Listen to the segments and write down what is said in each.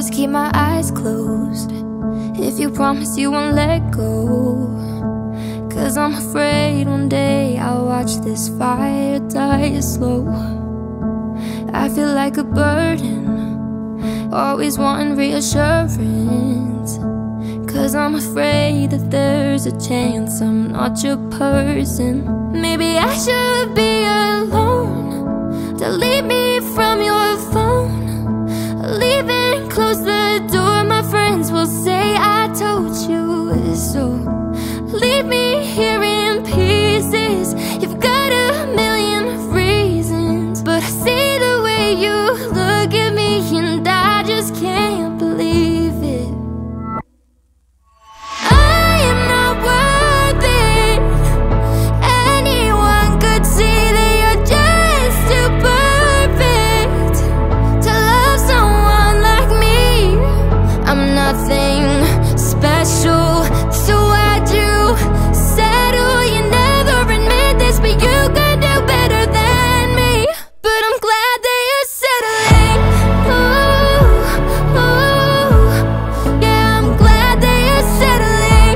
just keep my eyes closed if you promise you won't let go. Cause I'm afraid one day I'll watch this fire die slow. I feel like a burden, always wanting reassurance. Cause I'm afraid that there's a chance I'm not your person. Maybe I should be alone. Delete me from your phone. Leave and close the door. My friends will say I told you so. Leave me here in pieces. You've got a million reasons, but I see the way you look at me and I just can't believe it. I am not worth it. Anyone could see that you're just too perfect to love someone like me. I'm nothing special, so why'd you settle? You never admit this, but you can do better than me. But I'm glad that you're settling. Ooh, ooh. Yeah, I'm glad that you're settling.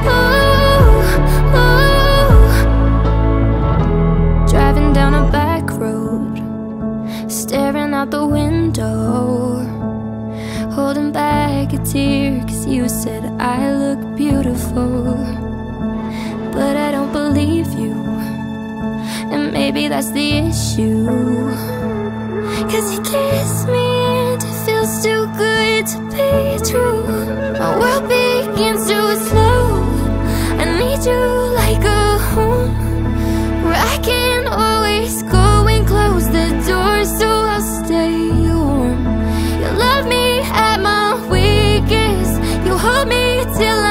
Ooh, ooh. Driving down a back road, staring out the window, holding back a tear cause you said I look beautiful. But I don't believe you, and maybe that's the issue. Cause you kiss me and it feels too good to be true. My world begins to slow. I need you like a home, where I can always go and close the door so I'll stay warm. You love me at my weakest, you hold me till